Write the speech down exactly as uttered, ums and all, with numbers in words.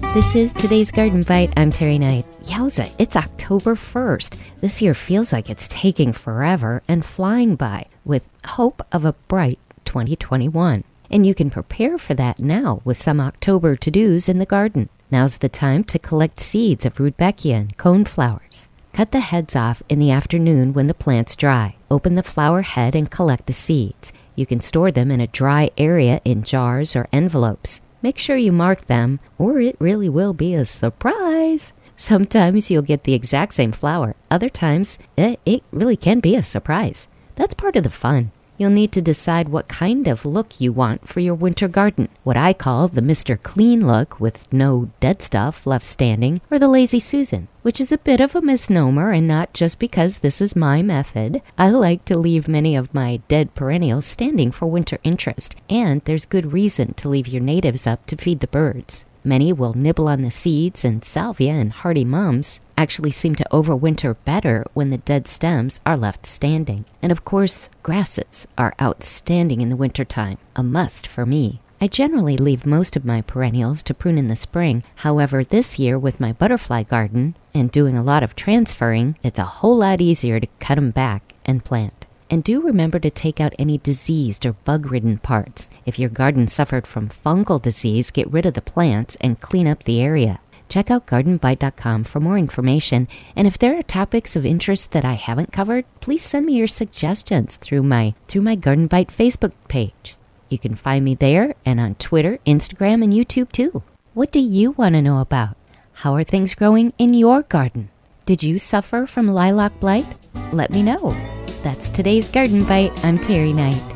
This is today's Garden Bite. I'm Terry Knight. Yowza, it's October first. This year feels like it's taking forever and flying by, with hope of a bright twenty twenty-one. And you can prepare for that now with some October to-dos in the garden. Now's the time to collect seeds of Rudbeckia and coneflowers. Cut the heads off in the afternoon when the plants dry. Open the flower head and collect the seeds. You can store them in a dry area in jars or envelopes. Make sure you mark them, or it really will be a surprise. Sometimes you'll get the exact same flower. Other times, it, it really can be a surprise. That's part of the fun. You'll need to decide what kind of look you want for your winter garden. What I call the Mister Clean look with no dead stuff left standing, or the Lazy Susan, which is a bit of a misnomer and not just because this is my method. I like to leave many of my dead perennials standing for winter interest, and there's good reason to leave your natives up to feed the birds. Many will nibble on the seeds, and salvia and hardy mums actually seem to overwinter better when the dead stems are left standing. And of course, grasses are outstanding in the wintertime, a must for me. I generally leave most of my perennials to prune in the spring. However, this year with my butterfly garden and doing a lot of transferring, it's a whole lot easier to cut them back and plant. And do remember to take out any diseased or bug-ridden parts. If your garden suffered from fungal disease, get rid of the plants and clean up the area. Check out garden bite dot com for more information. And if there are topics of interest that I haven't covered, please send me your suggestions through my through my Garden Bite Facebook page. You can find me there and on Twitter, Instagram, and YouTube too. What do you want to know about? How are things growing in your garden? Did you suffer from lilac blight? Let me know. That's today's Garden Bite. I'm Terry Knight.